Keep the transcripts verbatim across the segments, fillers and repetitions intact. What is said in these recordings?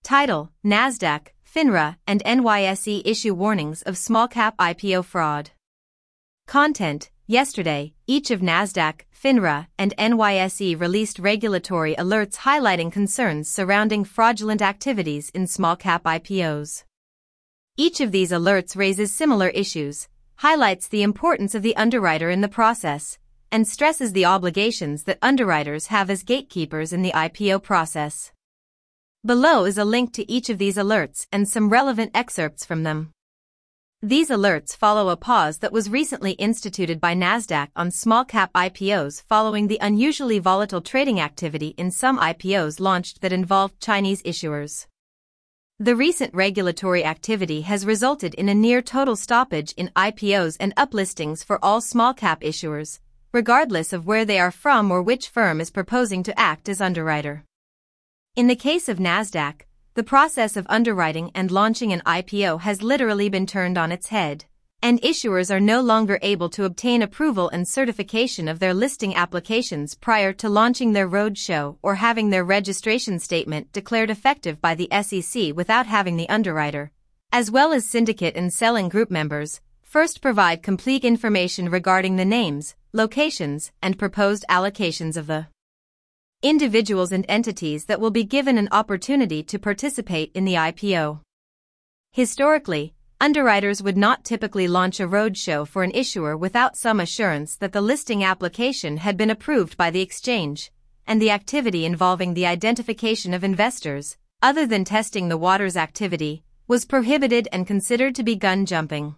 Title: NASDAQ, FINRA, and N Y S E issue warnings of small-cap I P O fraud. Content: Yesterday, each of NASDAQ, FINRA, and N Y S E released regulatory alerts highlighting concerns surrounding fraudulent activities in small-cap I P Os. Each of these alerts raises similar issues, highlights the importance of the underwriter in the process, and stresses the obligations that underwriters have as gatekeepers in the I P O process. Below is a link to each of these alerts and some relevant excerpts from them. These alerts follow a pause that was recently instituted by NASDAQ on small-cap I P Os following the unusually volatile trading activity in some I P Os launched that involved Chinese issuers. The recent regulatory activity has resulted in a near-total stoppage in I P Os and uplistings for all small-cap issuers, regardless of where they are from or which firm is proposing to act as underwriter. In the case of NASDAQ, the process of underwriting and launching an I P O has literally been turned on its head, and issuers are no longer able to obtain approval and certification of their listing applications prior to launching their roadshow or having their registration statement declared effective by the S E C without having the underwriter, as well as syndicate and selling group members, first provide complete information regarding the names, locations, and proposed allocations of the individuals and entities that will be given an opportunity to participate in the I P O. Historically, underwriters would not typically launch a roadshow for an issuer without some assurance that the listing application had been approved by the exchange, and the activity involving the identification of investors, other than testing the waters activity, was prohibited and considered to be gun jumping.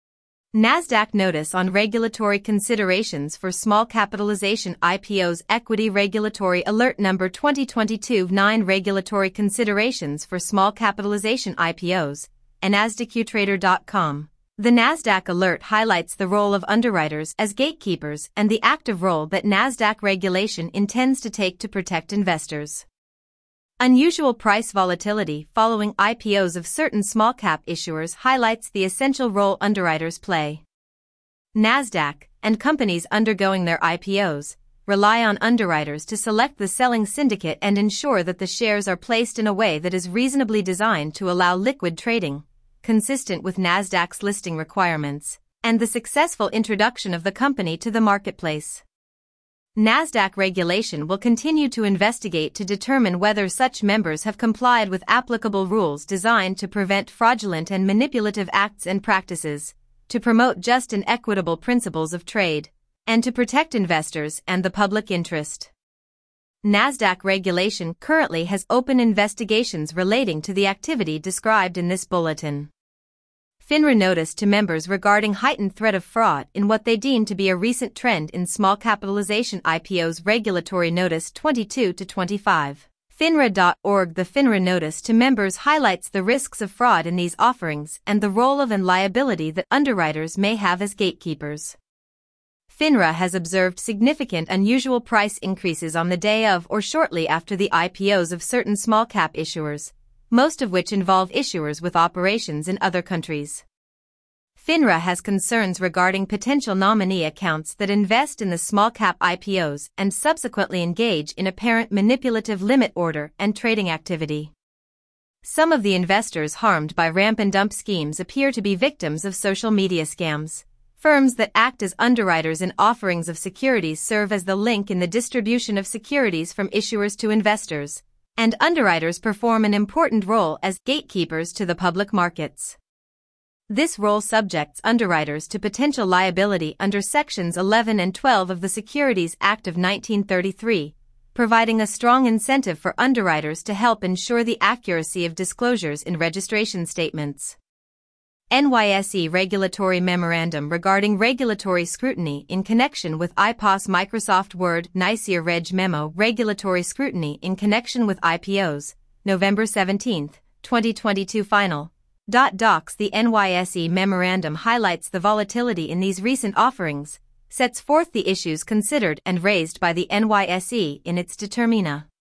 NASDAQ Notice on Regulatory Considerations for Small Capitalization I P Os Equity Regulatory Alert Number twenty twenty-two dash nine Regulatory Considerations for Small Capitalization I P Os, NASDAQ Trader dot com. The NASDAQ alert highlights the role of underwriters as gatekeepers and the active role that NASDAQ regulation intends to take to protect investors. Unusual price volatility following I P Os of certain small-cap issuers highlights the essential role underwriters play. NASDAQ, and companies undergoing their I P Os, rely on underwriters to select the selling syndicate and ensure that the shares are placed in a way that is reasonably designed to allow liquid trading, consistent with NASDAQ's listing requirements, and the successful introduction of the company to the marketplace. NASDAQ regulation will continue to investigate to determine whether such members have complied with applicable rules designed to prevent fraudulent and manipulative acts and practices, to promote just and equitable principles of trade, and to protect investors and the public interest. NASDAQ regulation currently has open investigations relating to the activity described in this bulletin. FINRA notice to members regarding heightened threat of fraud in what they deem to be a recent trend in small capitalization I P Os. Regulatory Notice twenty-two to twenty-five. FINRA dot org. The FINRA notice to members highlights the risks of fraud in these offerings and the role of and liability that underwriters may have as gatekeepers. FINRA has observed significant unusual price increases on the day of or shortly after the I P Os of certain small-cap issuers, most of which involve issuers with operations in other countries. FINRA has concerns regarding potential nominee accounts that invest in the small-cap I P Os and subsequently engage in apparent manipulative limit order and trading activity. Some of the investors harmed by ramp and dump schemes appear to be victims of social media scams. Firms that act as underwriters in offerings of securities serve as the link in the distribution of securities from issuers to investors, and underwriters perform an important role as gatekeepers to the public markets. This role subjects underwriters to potential liability under Sections eleven and twelve of the Securities Act of nineteen thirty-three, providing a strong incentive for underwriters to help ensure the accuracy of disclosures in registration statements. N Y S E Regulatory Memorandum regarding regulatory scrutiny in connection with I P O S. Microsoft Word NYSER Reg Memo Regulatory Scrutiny in connection with I P Os, November seventeenth, twenty twenty-two. Final. Docs. The N Y S E Memorandum highlights the volatility in these recent offerings, sets forth the issues considered and raised by the N Y S E in its determina.